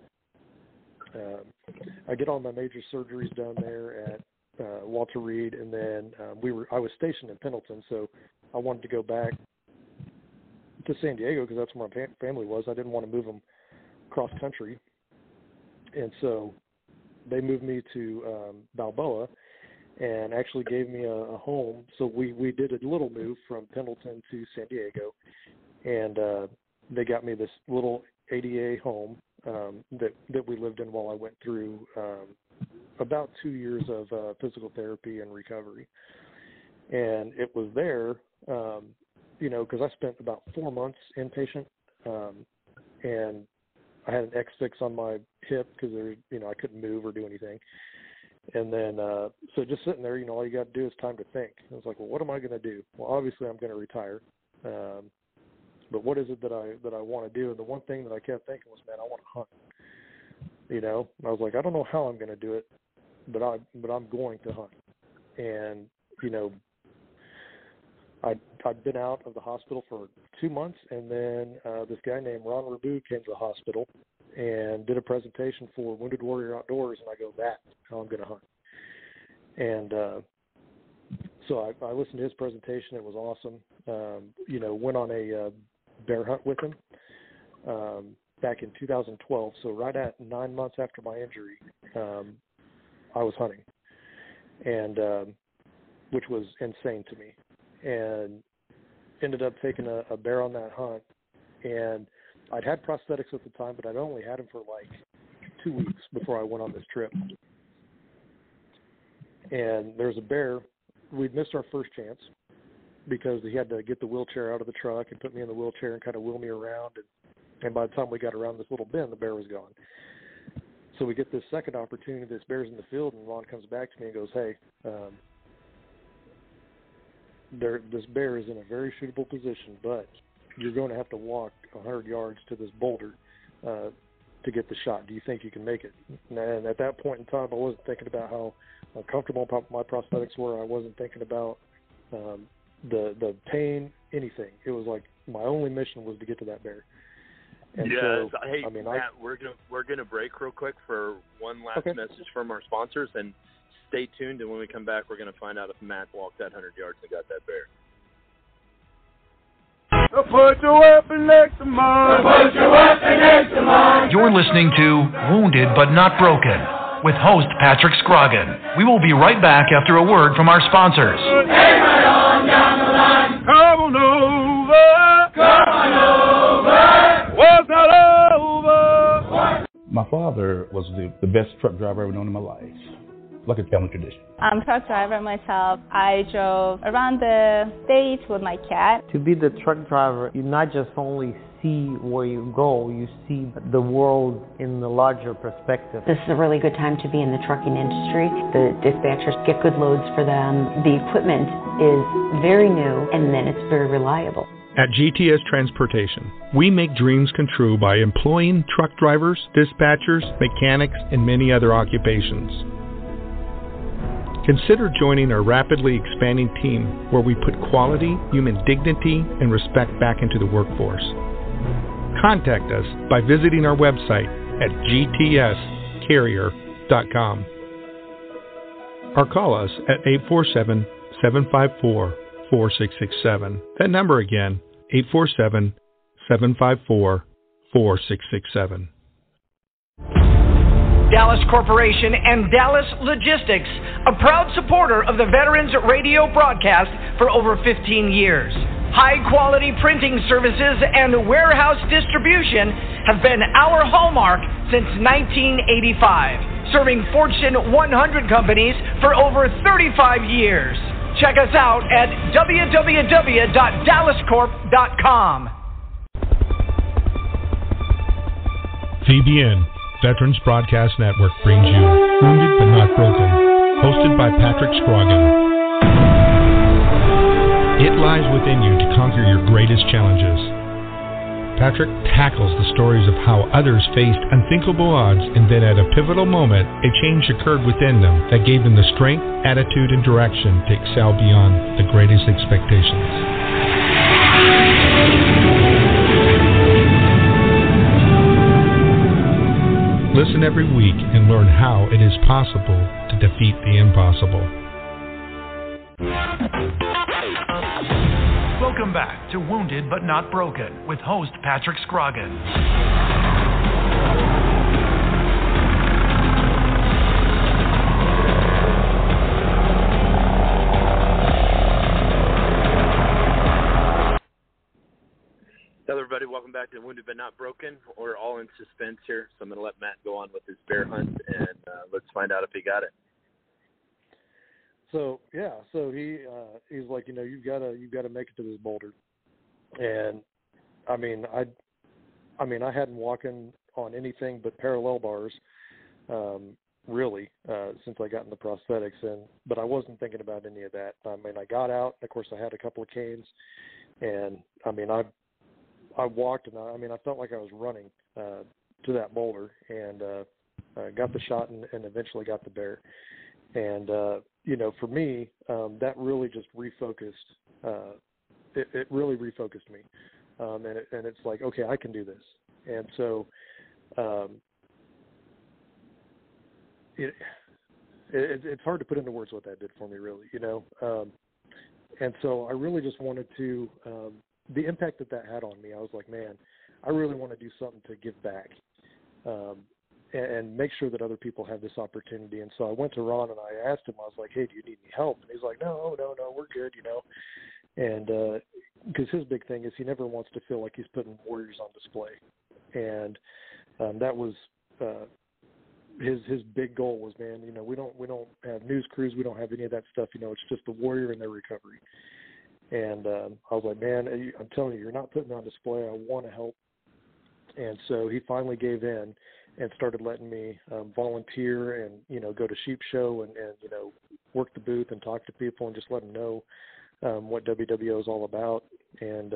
I get all my major surgeries done there at Walter Reed, and then I was stationed in Pendleton, so I wanted to go back to San Diego because that's where my family was. I didn't want to move them cross country, and so they moved me to Balboa and actually gave me a home. So we did a little move from Pendleton to San Diego, and they got me this little ADA home that we lived in while I went through about 2 years of physical therapy and recovery. And it was there, because I spent about 4 months inpatient, and I had an X-fix on my hip because I couldn't move or do anything. And then, so just sitting there, all you got to do is time to think. I was like, well, what am I going to do? Well, obviously I'm going to retire. But what is it that I want to do? And the one thing that I kept thinking was, man, I want to hunt. And I was like, I don't know how I'm going to do it, but I'm going to hunt. And, I'd been out of the hospital for 2 months, and then this guy named Ron Rabu came to the hospital and did a presentation for Wounded Warrior Outdoors, and I go, that's how I'm going to hunt. And so I listened to his presentation. It was awesome. Went on a bear hunt with him back in 2012. So right at 9 months after my injury, I was hunting, and which was insane to me. And ended up taking a bear on that hunt. And I'd had prosthetics at the time, but I'd only had them for like 2 weeks before I went on this trip. And there's a bear. We'd missed our first chance because he had to get the wheelchair out of the truck and put me in the wheelchair and kind of wheel me around. And by the time we got around this little bend, the bear was gone. So we get this second opportunity. This bear's in the field, and Ron comes back to me and goes, hey, this bear is in a very shootable position, but you're going to have to walk 100 yards to this boulder to get the shot. Do you think you can make it? And at that point in time, I wasn't thinking about how uncomfortable my prosthetics were. I wasn't thinking about the pain, anything. It was like my only mission was to get to that bear. And yes. so, Hey, I mean, Matt, we're gonna break real quick for one last message from our sponsors, and stay tuned. And when we come back, we're gonna find out if Matt walked that 100 yards and got that bear. So put your weapon next to mine. Put your weapon next to mine. You're listening to Wounded But Not Broken with host Patrick Scroggin. We will be right back after a word from our sponsors. Hey, right on down the line. Come on over. Come on over. What's not over? My father was the best truck driver I've ever known in my life. Like a family tradition. I'm a truck driver myself. I drove around the state with my cat. To be the truck driver, you not just only see where you go, you see the world in the larger perspective. This is a really good time to be in the trucking industry. The dispatchers get good loads for them. The equipment is very new, and then it's very reliable. At GTS Transportation, we make dreams come true by employing truck drivers, dispatchers, mechanics, and many other occupations. Consider joining our rapidly expanding team where we put quality, human dignity, and respect back into the workforce. Contact us by visiting our website at gtscarrier.com or call us at 847-754-4667. That number again, 847-754-4667. Dallas Corporation and Dallas Logistics, a proud supporter of the Veterans Radio broadcast for over 15 years. High-quality printing services and warehouse distribution have been our hallmark since 1985, serving Fortune 100 companies for over 35 years. Check us out at www.dallascorp.com. VBN, Veterans Broadcast Network, brings you Wounded But Not Broken, hosted by Patrick Scroggin. It lies within you to conquer your greatest challenges. Patrick tackles the stories of how others faced unthinkable odds, and then at a pivotal moment, a change occurred within them that gave them the strength, attitude, and direction to excel beyond the greatest expectations. Listen every week and learn how it is possible to defeat the impossible. Welcome back to Wounded But Not Broken with host Patrick Scroggin. Hello, everybody. Welcome back to Wounded But Not Broken. We're all in suspense here, so I'm going to let Matt go on with his bear hunt, and let's find out if he got it. So he's like, you've got to make it to this boulder, and I hadn't walked on anything but parallel bars, really, since I got into prosthetics, but I wasn't thinking about any of that. I got out, and of course I had a couple of canes, and I walked, and I felt like I was running to that boulder, and got the shot, and eventually got the bear. And for me, that really just refocused. It really refocused me, and it's like, okay, I can do this. And so, it's hard to put into words what that did for me, really, And so I really just wanted to. The impact that had on me, I was like, man, I really want to do something to give back, and make sure that other people have this opportunity. And so I went to Ron and I asked him, I was like, hey, do you need any help? And he's like, no, we're good, And because his big thing is he never wants to feel like he's putting warriors on display. And that was his big goal was, man, we don't have news crews, we don't have any of that stuff. It's just the warrior and their recovery. And I was like, man, I'm telling you, you're not putting me on display. I want to help. And so he finally gave in and started letting me volunteer and, go to Sheep Show and work the booth and talk to people and just let them know what WWO is all about. And,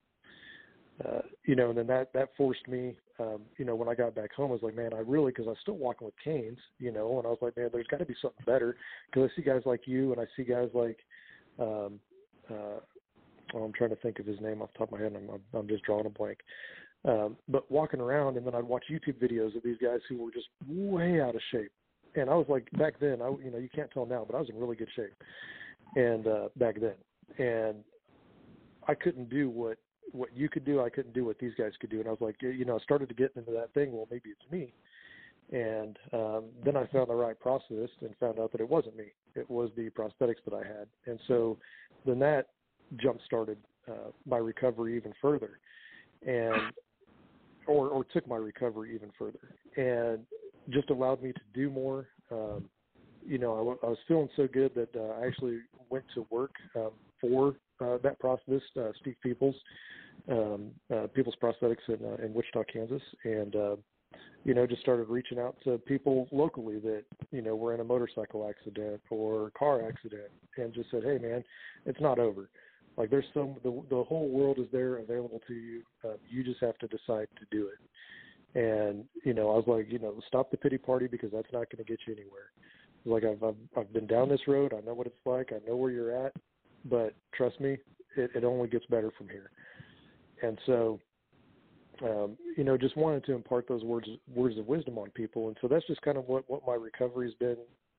and then that forced me, when I got back home, I was like, man, because I was still walking with canes, and I was like, man, there's got to be something better, because I see guys like you, and I see guys like, I'm trying to think of his name off the top of my head, and I'm just drawing a blank. But walking around, and then I'd watch YouTube videos of these guys who were just way out of shape. And I was like, back then, you can't tell now, but I was in really good shape. And back then, and I couldn't do what you could do. I couldn't do what these guys could do. And I was like, I started to get into that thing. Well, maybe it's me. And then I found the right prosthetist and found out that it wasn't me. It was the prosthetics that I had. And so then that jump-started my recovery even further, and or took my recovery even further, and just allowed me to do more. I was feeling so good that I actually went to work for that prosthetist, Steve Peoples Prosthetics in Wichita, Kansas, and just started reaching out to people locally that were in a motorcycle accident or car accident, and just said, hey man, it's not over. Like there's the whole world is there available to you. You just have to decide to do it. And I was like, stop the pity party, because that's not going to get you anywhere. Like I've been down this road. I know what it's like. I know where you're at, but trust me, it only gets better from here. And so, just wanted to impart those words of wisdom on people. And so that's just kind of what my recovery's been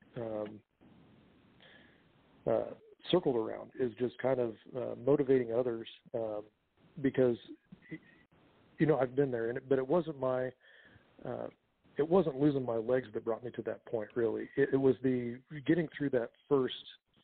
circled around, is just kind of motivating others, because I've been there, but it wasn't it wasn't losing my legs that brought me to that point, really. It was the getting through that first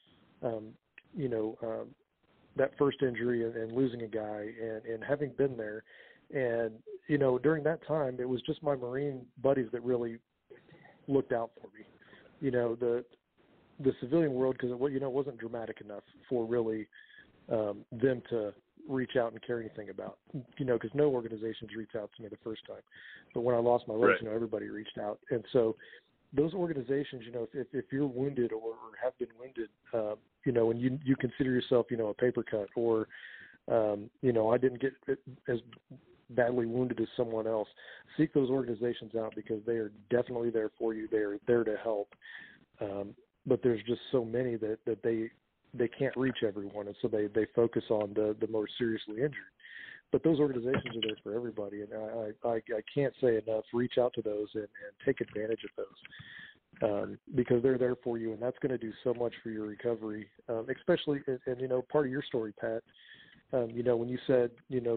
that first injury and losing a guy, and having been there. And during that time, it was just my Marine buddies that really looked out for me. The civilian world, because it wasn't dramatic enough for really them to reach out and care anything about. Because no organizations reached out to me the first time, but when I lost my legs, right. Everybody reached out. And so those organizations, if you're wounded or have been wounded, and you consider yourself, a paper cut, or I didn't get as badly wounded as someone else, seek those organizations out, because they are definitely there for you. They are there to help. But there's just so many that they can't reach everyone, and so they focus on the more seriously injured. But those organizations are there for everybody, and I can't say enough. Reach out to those and take advantage of those, because they're there for you, and that's going to do so much for your recovery. Especially, and part of your story, Pat. When you said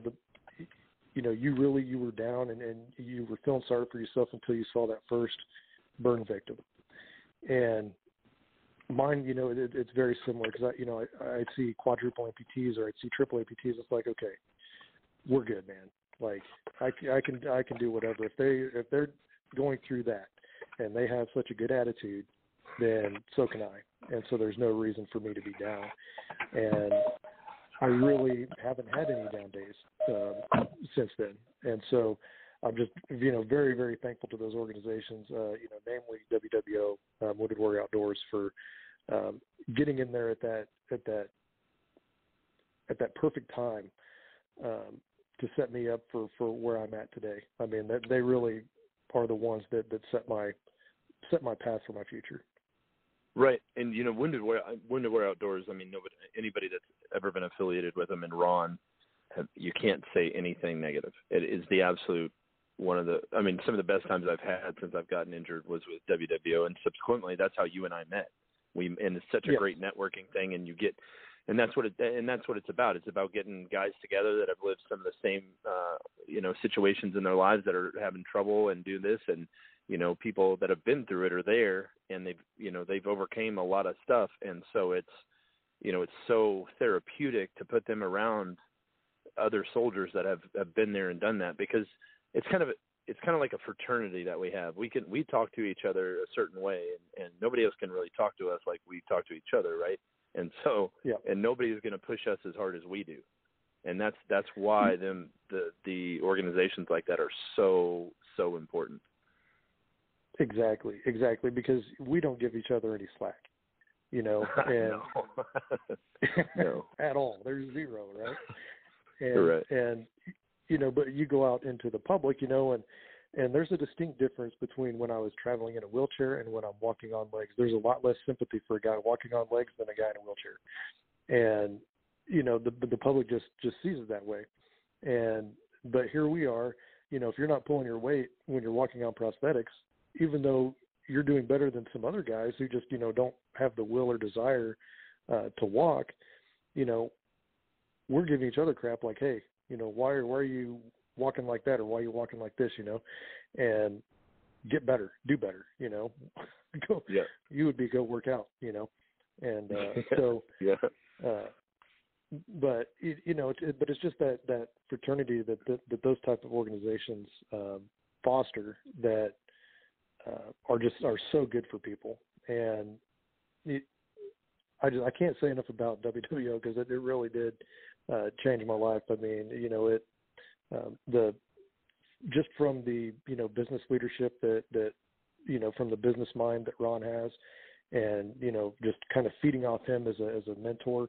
you were down and you were feeling sorry for yourself until you saw that first burn victim, and mine, it's very similar, because I'd see quadruple amputees or I'd see triple amputees. It's like, okay, we're good, man. Like I can do whatever. If they're going through that and they have such a good attitude, then so can I. And so there's no reason for me to be down. And I really haven't had any down days since then. And so I'm just, very, very thankful to those organizations, namely WWO, Wounded Warrior Outdoors, for getting in there at that perfect time to set me up for where I'm at today. I mean, they really are the ones that set my path for my future. Right, and Wounded Warrior Outdoors. I mean, anybody that's ever been affiliated with them in Ron, you can't say anything negative. It is the absolute some of the best times I've had since I've gotten injured was with WWO, and subsequently that's how you and I met. And it's such a great networking thing, and that's what it's about. It's about getting guys together that have lived some of the same situations in their lives, that are having trouble and do this, and people that have been through it are there, and they've overcame a lot of stuff, and so it's so therapeutic to put them around other soldiers that have been there and done that, because it's kind of like a fraternity that we have. We talk to each other a certain way, and nobody else can really talk to us like we talk to each other, right? And so, and nobody is going to push us as hard as we do, and that's why the organizations like that are so important. Exactly, because we don't give each other any slack, and no. at all. There's zero, right? And, Correct. And but you go out into the public, and there's a distinct difference between when I was traveling in a wheelchair and when I'm walking on legs. There's a lot less sympathy for a guy walking on legs than a guy in a wheelchair, and the public just sees it that way. And But here we are, if you're not pulling your weight when you're walking on prosthetics, even though you're doing better than some other guys who just, don't have the will or desire to walk, we're giving each other crap like, hey, why are you walking like that, or why are you walking like this, and get better, do better, go, you would be go work out, and so, but but it's just that fraternity that those type of organizations foster that are so good for people. And I can't say enough about WWO because it really did change my life. I mean, just from the business leadership that from the business mind that Ron has, and just kind of feeding off him as a mentor,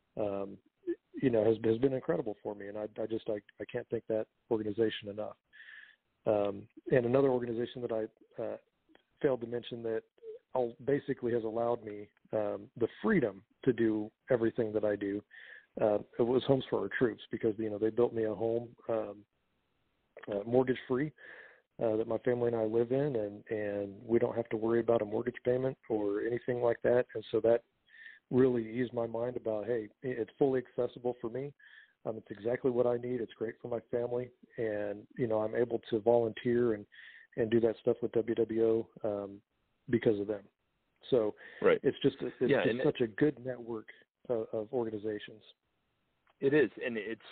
has been incredible for me. And I can't thank that organization enough. And another organization that I failed to mention that basically has allowed me the freedom to do everything that I do. It was Homes for Our Troops, because they built me a home mortgage free that my family and I live in, and we don't have to worry about a mortgage payment or anything like that. And so that really eased my mind about, hey, it's fully accessible for me. It's exactly what I need. It's great for my family, and I'm able to volunteer and do that stuff with WWO because of them. So it's just such a good network of organizations. It is, and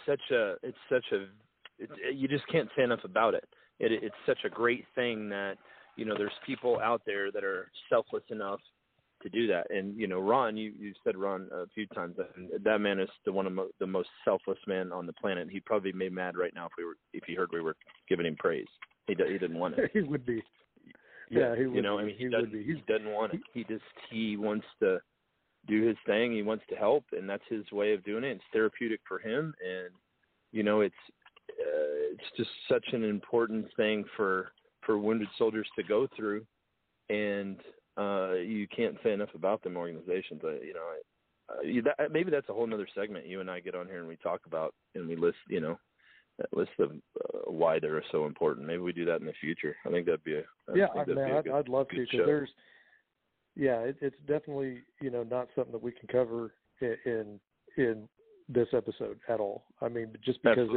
you just can't say enough about it. It's such a great thing that there's people out there that are selfless enough to do that. And Ron, you said Ron a few times, and that man is one of the most selfless men on the planet. He'd probably be made mad right now if he heard we were giving him praise. He didn't want it. He would be. Yeah, he would. He doesn't want it. He wants to do his thing. He wants to help, and that's his way of doing it. It's therapeutic for him, and it's just such an important thing for wounded soldiers to go through, and you can't say enough about them organizations. Maybe that's a whole other segment. You and I get on here and we talk about, and we list that list of why they're so important. Maybe we do that in the future. I think that'd be I'd love to, because it's definitely not something that we can cover in this episode at all. I mean, just because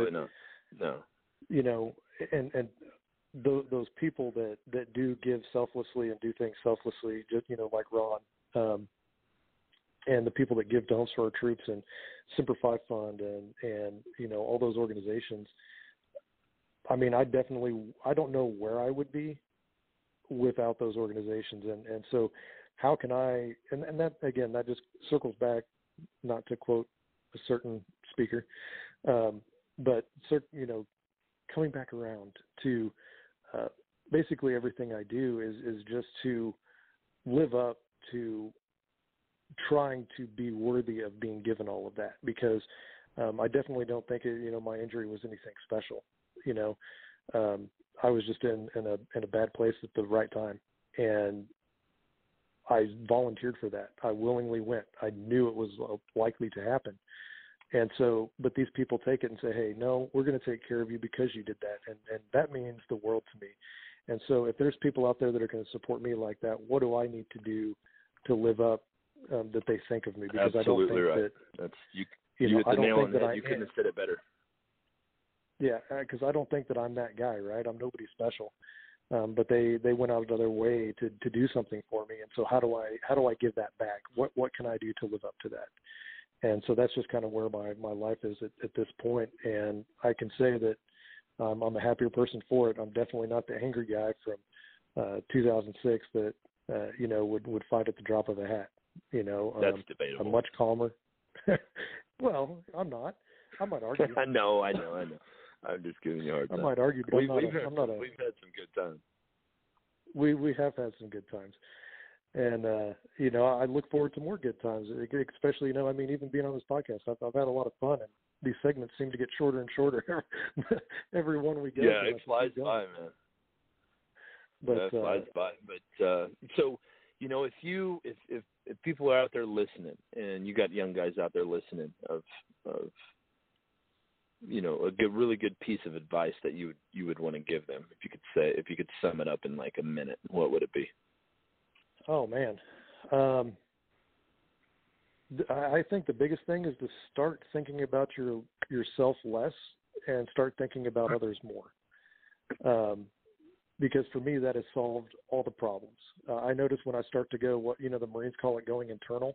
and those people that do give selflessly and do things selflessly, just like Ron, and the people that give to Homes for Our Troops and Semper Fi Fund and all those organizations. I mean, I don't know where I would be without those organizations, and so how can I? And that again, that just circles back, not to quote a certain speaker, but coming back around to basically everything I do is just to live up to trying to be worthy of being given all of that, because I definitely don't think my injury was anything special. I was just in a bad place at the right time, and I volunteered for that. I willingly went. I knew it was likely to happen. And so, but these people take it and say, hey, no, we're going to take care of you because you did that. And that means the world to me. And so if there's people out there that are going to support me like that, what do I need to do to live up that they think of me? Because absolutely I don't think right. that you hit the nail on the head. You couldn't have said it better. Yeah, because I don't think that I'm that guy, right? I'm nobody special. But they went out of their way to do something for me. And so how do I give that back? What can I do to live up to that? And so that's just kind of where my life is at this point. And I can say that I'm a happier person for it. I'm definitely not the angry guy from 2006 that would fight at the drop of a hat. That's debatable. I'm much calmer. Well, I'm not. I might argue. I know. I'm just giving you a hard time. I might argue, but we've had some good times. We have had some good times. And, I look forward to more good times, especially, even being on this podcast. I've had a lot of fun, and these segments seem to get shorter and shorter every one we go. Yeah, it flies by, man. But it flies by. But so, if people are out there listening, and you got young guys out there listening of a really good piece of advice that you would want to give them, if you could sum it up in like a minute, what would it be? Oh man, I think the biggest thing is to start thinking about yourself less and start thinking about others more. Because for me, that has solved all the problems. I notice when I start to go, what the Marines call it, going internal.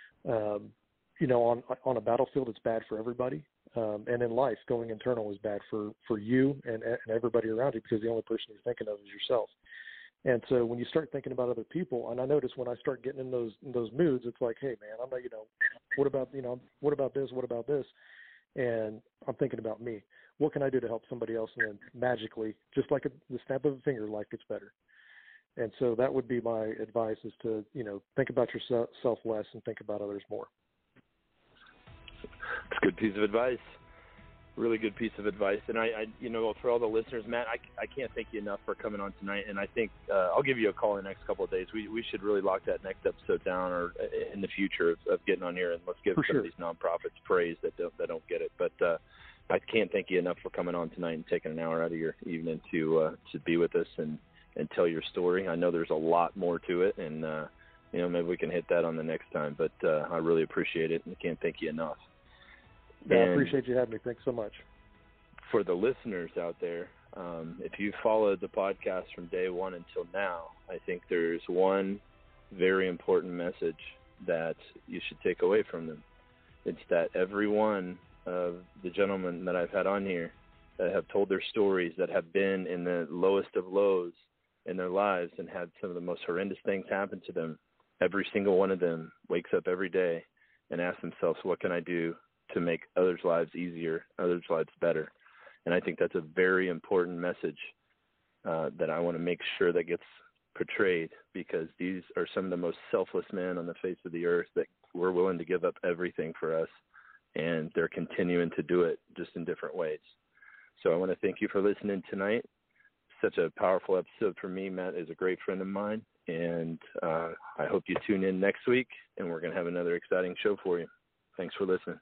On a battlefield, it's bad for everybody. And in life, going internal is bad for you and everybody around you, because the only person you're thinking of is yourself. And so when you start thinking about other people, and I notice when I start getting in those moods, it's like, hey man, I'm not, what about this? What about this? And I'm thinking about me. What can I do to help somebody else? And then magically, just like the snap of a finger, life gets better. And so that would be my advice, is to, think about yourself less and think about others more. It's a good piece of advice. Really good piece of advice. And I for all the listeners, Matt, I can't thank you enough for coming on tonight. And I think I'll give you a call in the next couple of days. We should really lock that next episode down, or in the future of getting on here, and let's give some of these nonprofits praise that don't get it. But I can't thank you enough for coming on tonight and taking an hour out of your evening to be with us and tell your story. I know there's a lot more to it, and maybe we can hit that on the next time. But I really appreciate it, and I can't thank you enough. Yeah, I appreciate you having me. Thanks so much. For the listeners out there, if you followed the podcast from day one until now, I think there's one very important message that you should take away from them. It's that every one of the gentlemen that I've had on here that have told their stories, that have been in the lowest of lows in their lives and had some of the most horrendous things happen to them, every single one of them wakes up every day and asks themselves, what can I do to make others' lives easier, others' lives better? And I think that's a very important message that I want to make sure that gets portrayed, because these are some of the most selfless men on the face of the earth that were willing to give up everything for us, and they're continuing to do it just in different ways. So I want to thank you for listening tonight. Such a powerful episode for me. Matt is a great friend of mine, and I hope you tune in next week, and we're going to have another exciting show for you. Thanks for listening.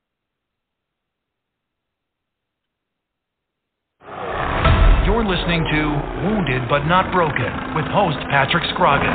You're listening to Wounded But Not Broken with host Patrick Scroggin.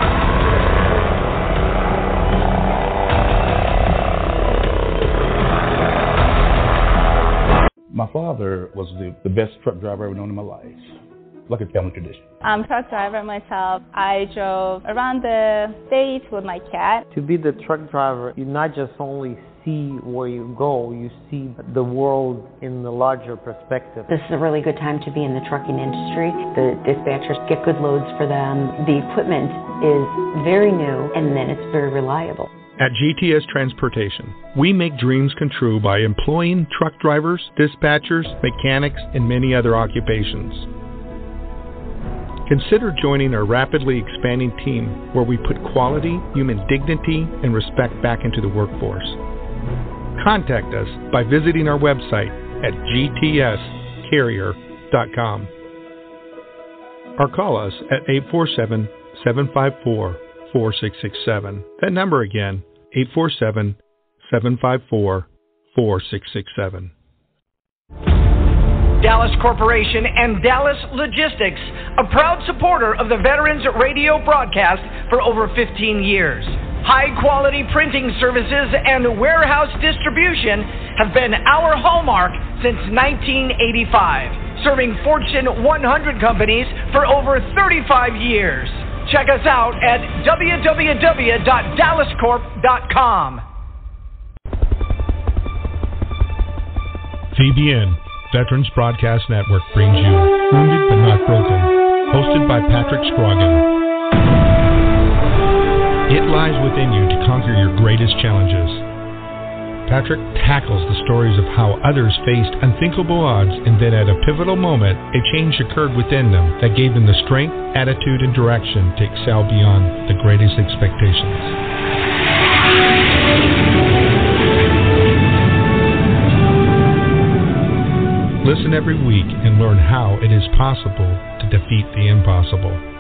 My father was the best truck driver I've ever known in my life, like a family tradition. I'm a truck driver myself. I drove around the state with my cat. To be the truck driver, you not just only see where you go, you see the world in the larger perspective. This is a really good time to be in the trucking industry. The dispatchers get good loads for them. The equipment is very new, and then it's very reliable. At GTS Transportation, we make dreams come true by employing truck drivers, dispatchers, mechanics, and many other occupations. Consider joining our rapidly expanding team, where we put quality, human dignity, and respect back into the workforce. Contact us by visiting our website at gtscarrier.com or call us at 847-754-4667. That number again, 847-754-4667. Dallas Corporation and Dallas Logistics, a proud supporter of the Veterans Radio broadcast for over 15 years. High-quality printing services and warehouse distribution have been our hallmark since 1985, serving Fortune 100 companies for over 35 years. Check us out at www.dallascorp.com. VBN, Veterans Broadcast Network, brings you Wounded But Not Broken, hosted by Patrick Scroggin. It lies within you to conquer your greatest challenges. Patrick tackles the stories of how others faced unthinkable odds, and then at a pivotal moment, a change occurred within them that gave them the strength, attitude, and direction to excel beyond the greatest expectations. Listen every week and learn how it is possible to defeat the impossible.